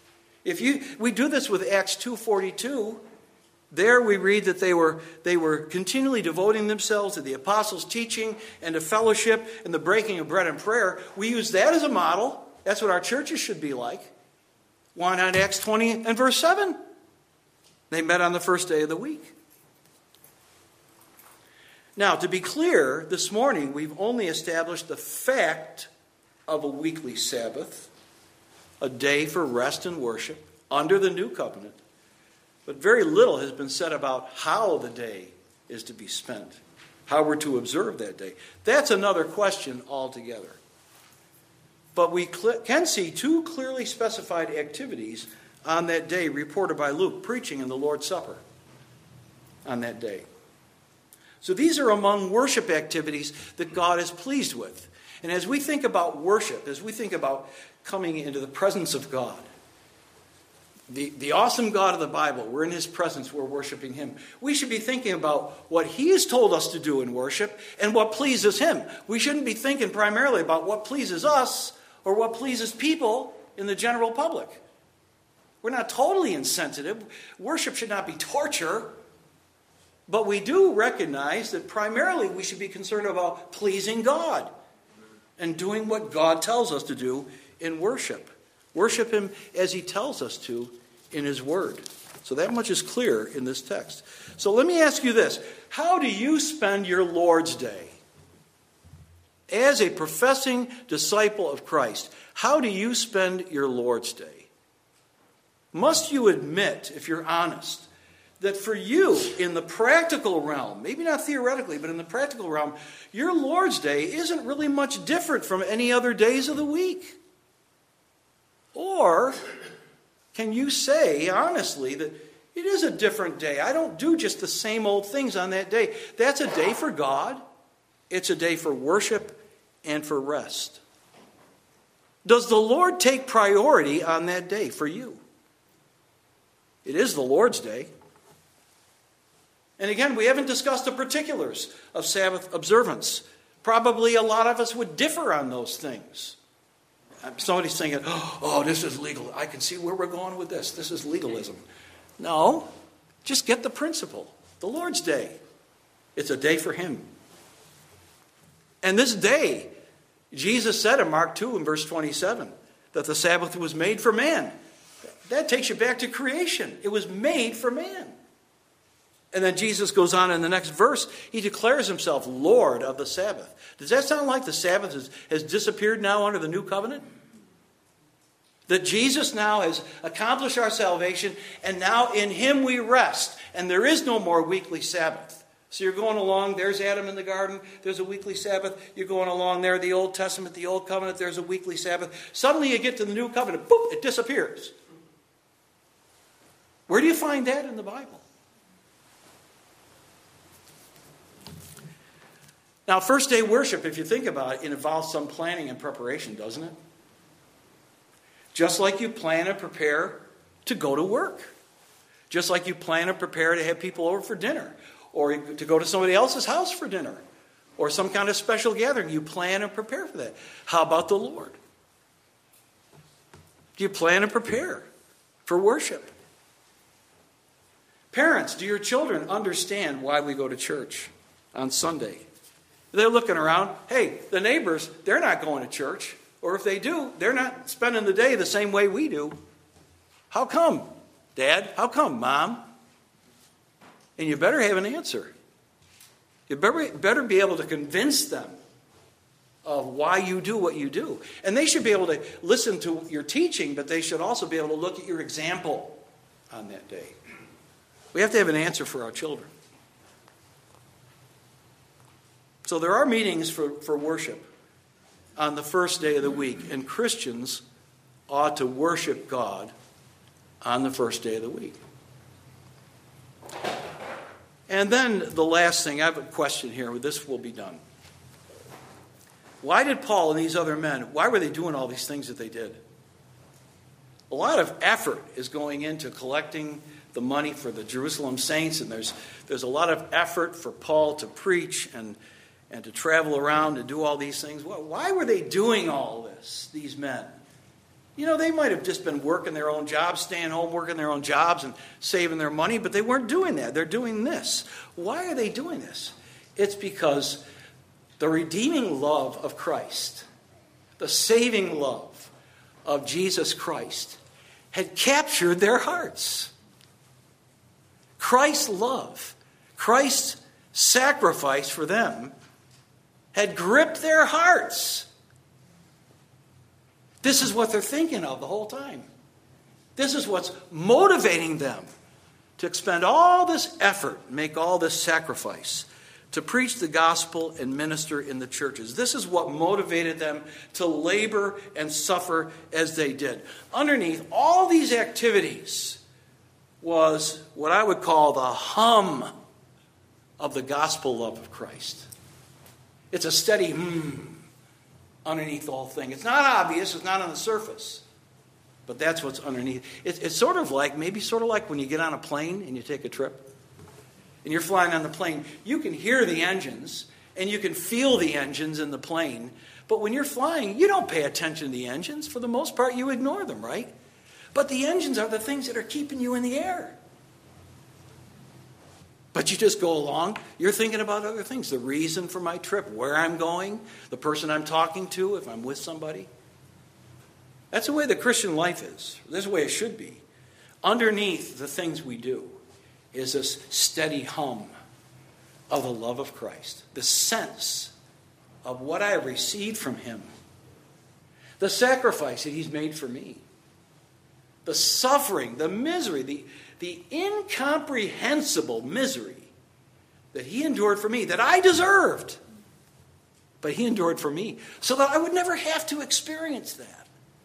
We do this with Acts 2:42. There we read that they were continually devoting themselves to the apostles' teaching and to fellowship and the breaking of bread and prayer. We use that as a model. That's what our churches should be like. Why not Acts 20 and verse 7? They met on the first day of the week. Now, to be clear, this morning we've only established the fact of a weekly Sabbath, a day for rest and worship under the new covenant. But very little has been said about how the day is to be spent, how we're to observe that day. That's another question altogether. But we can see two clearly specified activities on that day reported by Luke, preaching in the Lord's Supper on that day. So these are among worship activities that God is pleased with. And as we think about worship, as we think about coming into the presence of God, the awesome God of the Bible, we're in His presence, we're worshiping Him. We should be thinking about what He has told us to do in worship and what pleases Him. We shouldn't be thinking primarily about what pleases us or what pleases people in the general public. We're not totally insensitive. Worship should not be torture. But we do recognize that primarily we should be concerned about pleasing God and doing what God tells us to do in worship. Worship Him as He tells us to in His Word. So that much is clear in this text. So let me ask you this. How do you spend your Lord's Day? As a professing disciple of Christ, how do you spend your Lord's Day? Must you admit, if you're honest, that for you, in the practical realm, maybe not theoretically, but in the practical realm, your Lord's Day isn't really much different from any other days of the week? Or can you say, honestly, that it is a different day? I don't do just the same old things on that day. That's a day for God. It's a day for worship and for rest. Does the Lord take priority on that day for you? It is the Lord's Day. And again, we haven't discussed the particulars of Sabbath observance. Probably a lot of us would differ on those things. Somebody's thinking, oh, this is legal. I can see where we're going with this. This is legalism. No, just get the principle. The Lord's Day. It's a day for Him. And this day, Jesus said in Mark 2 and verse 27 that the Sabbath was made for man. That takes you back to creation. It was made for man. And then Jesus goes on in the next verse. He declares Himself Lord of the Sabbath. Does that sound like the Sabbath has disappeared now under the new covenant? That Jesus now has accomplished our salvation, and now in Him we rest. And there is no more weekly Sabbath. So you're going along, there's Adam in the garden, there's a weekly Sabbath. You're going along there, the Old Testament, the Old Covenant, there's a weekly Sabbath. Suddenly you get to the new covenant, boop, it disappears. Where do you find that in the Bible? Now, first day worship, if you think about it, it involves some planning and preparation, doesn't it? Just like you plan and prepare to go to work. Just like you plan and prepare to have people over for dinner. Or to go to somebody else's house for dinner. Or some kind of special gathering. You plan and prepare for that. How about the Lord? Do you plan and prepare for worship? Parents, do your children understand why we go to church on Sunday? They're looking around. Hey, the neighbors, they're not going to church. Or if they do, they're not spending the day the same way we do. How come, Dad? How come, Mom? And you better have an answer. You better be able to convince them of why you do what you do. And they should be able to listen to your teaching, but they should also be able to look at your example on that day. We have to have an answer for our children. So there are meetings for worship on the first day of the week, and Christians ought to worship God on the first day of the week. And then the last thing, I have a question here, this will be done. Why did Paul and these other men, why were they doing all these things that they did? A lot of effort is going into collecting the money for the Jerusalem saints, and there's a lot of effort for Paul to preach and to travel around and do all these things. Why were they doing all this, these men? You know, they might have just been working their own jobs, staying home, working their own jobs and saving their money, but they weren't doing that. They're doing this. Why are they doing this? It's because the redeeming love of Christ, the saving love of Jesus Christ, had captured their hearts. Christ's love, Christ's sacrifice for them had gripped their hearts. This is what they're thinking of the whole time. This is what's motivating them to expend all this effort, make all this sacrifice, to preach the gospel and minister in the churches. This is what motivated them to labor and suffer as they did. Underneath all these activities was what I would call the hum of the gospel love of Christ. It's a steady underneath the whole thing. It's not obvious, it's not on the surface, but that's what's underneath. It's sort of like when you get on a plane and you take a trip, and you're flying on the plane. You can hear the engines, and you can feel the engines in the plane, but when you're flying, you don't pay attention to the engines. For the most part, you ignore them, right? But the engines are the things that are keeping you in the air. But you just go along. You're thinking about other things. The reason for my trip, where I'm going, the person I'm talking to, if I'm with somebody. That's the way the Christian life is. This is the way it should be. Underneath the things we do is this steady hum of the love of Christ. The sense of what I have received from Him. The sacrifice that He's made for me. The suffering, the misery, the incomprehensible misery that He endured for me, that I deserved. But He endured for me, so that I would never have to experience that.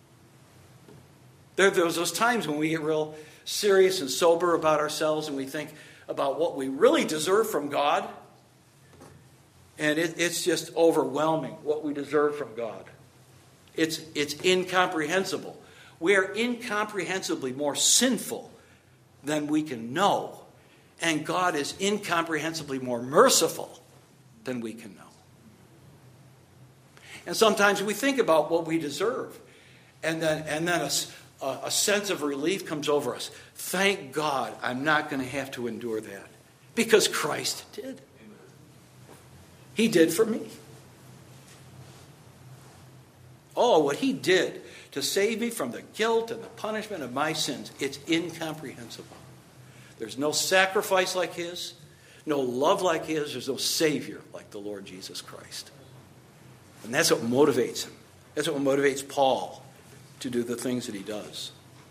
There's those times when we get real serious and sober about ourselves, and we think about what we really deserve from God. And it's just overwhelming what we deserve from God. It's incomprehensible. We are incomprehensibly more sinful than we can know. And God is incomprehensibly more merciful than we can know. And sometimes we think about what we deserve. And then a sense of relief comes over us. Thank God I'm not going to have to endure that. Because Christ did. He did for me. Oh, what He did to save me from the guilt and the punishment of my sins, it's incomprehensible. There's no sacrifice like His, no love like His, there's no Savior like the Lord Jesus Christ. And that's what motivates Him. That's what motivates Paul to do the things that he does.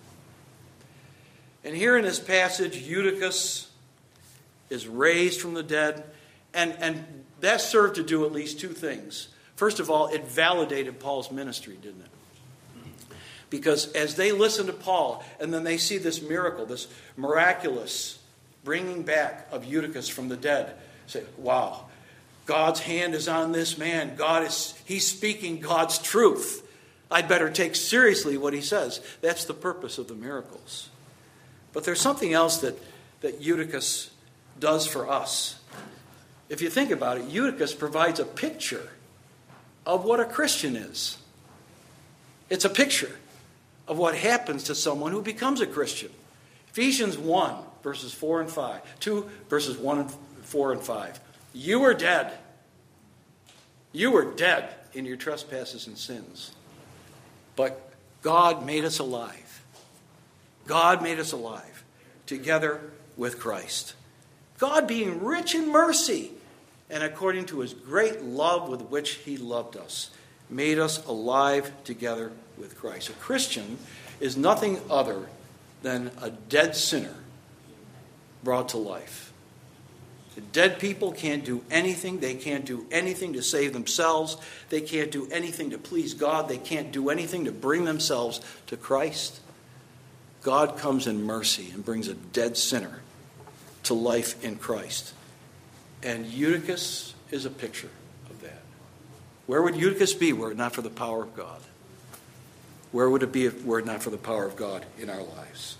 And here in this passage, Eutychus is raised from the dead, and that served to do at least two things. First of all, it validated Paul's ministry, didn't it? Because as they listen to Paul, and then they see this miracle, this miraculous bringing back of Eutychus from the dead, say, wow, God's hand is on this man. He's speaking God's truth. I'd better take seriously what he says. That's the purpose of the miracles. But there's something else that Eutychus does for us. If you think about it, Eutychus provides a picture of what a Christian is. It's a picture of what happens to someone who becomes a Christian. Ephesians 1, verses 4 and 5. 2, verses 1 and 4 and 5. You were dead. You were dead in your trespasses and sins. But God made us alive. God made us alive together with Christ. God being rich in mercy and according to his great love with which he loved us, made us alive together with Christ. A Christian is nothing other than a dead sinner brought to life. The dead people can't do anything. They can't do anything to save themselves. They can't do anything to please God. They can't do anything to bring themselves to Christ. God comes in mercy and brings a dead sinner to life in Christ. And Eutychus is a picture of that. Where would Eutychus be were it not for the power of God? Where would it be were it not for the power of God in our lives?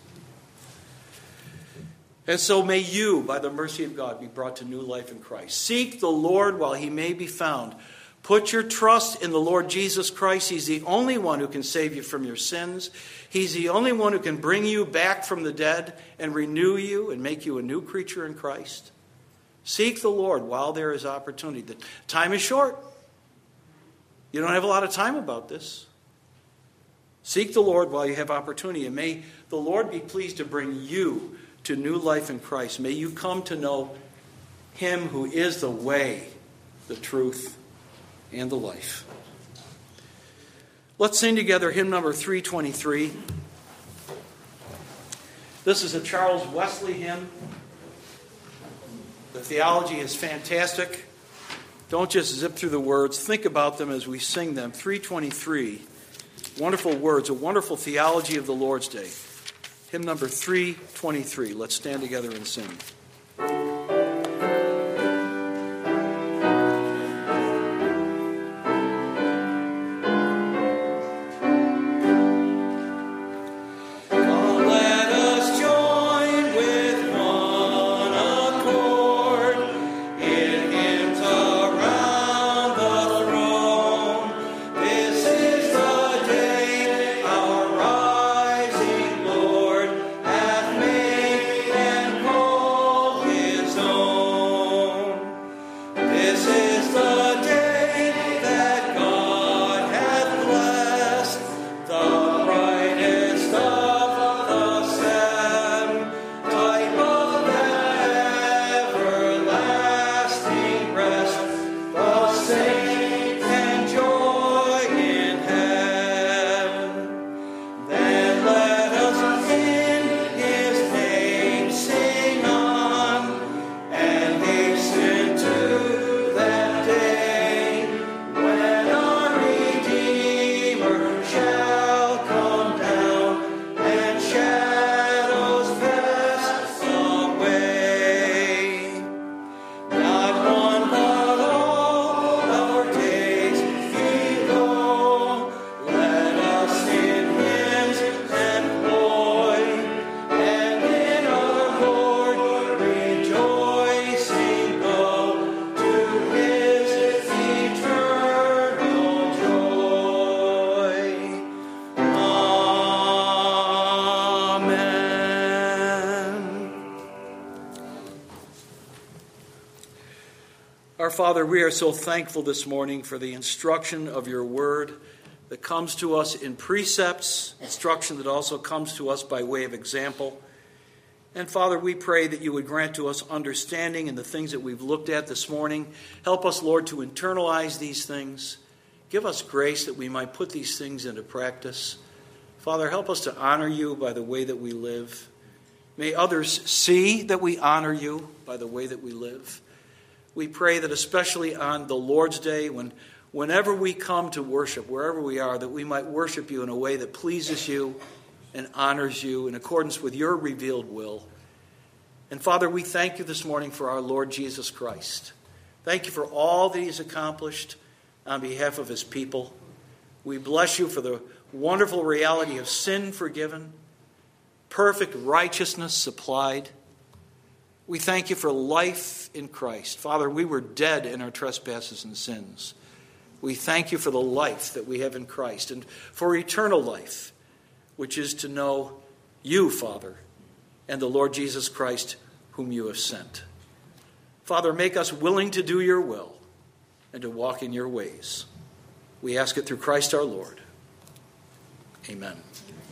And so may you, by the mercy of God, be brought to new life in Christ. Seek the Lord while he may be found. Put your trust in the Lord Jesus Christ. He's the only one who can save you from your sins. He's the only one who can bring you back from the dead and renew you and make you a new creature in Christ. Seek the Lord while there is opportunity. The time is short. You don't have a lot of time about this. Seek the Lord while you have opportunity. And may the Lord be pleased to bring you to new life in Christ. May you come to know him who is the way, the truth, and the life. Let's sing together hymn number 323. This is a Charles Wesley hymn. The theology is fantastic. Don't just zip through the words. Think about them as we sing them. 323. Wonderful words, a wonderful theology of the Lord's Day. Hymn number 323. Let's stand together and sing. Our Father, we are so thankful this morning for the instruction of your word that comes to us in precepts, instruction that also comes to us by way of example. And Father, we pray that you would grant to us understanding in the things that we've looked at this morning. Help us, Lord, to internalize these things. Give us grace that we might put these things into practice. Father, help us to honor you by the way that we live. May others see that we honor you by the way that we live. We pray that especially on the Lord's Day, when whenever we come to worship, wherever we are, that we might worship you in a way that pleases you and honors you in accordance with your revealed will. And Father, we thank you this morning for our Lord Jesus Christ. Thank you for all that he's accomplished on behalf of his people. We bless you for the wonderful reality of sin forgiven, perfect righteousness supplied. We thank you for life in Christ. Father, we were dead in our trespasses and sins. We thank you for the life that we have in Christ and for eternal life, which is to know you, Father, and the Lord Jesus Christ, whom you have sent. Father, make us willing to do your will and to walk in your ways. We ask it through Christ our Lord. Amen.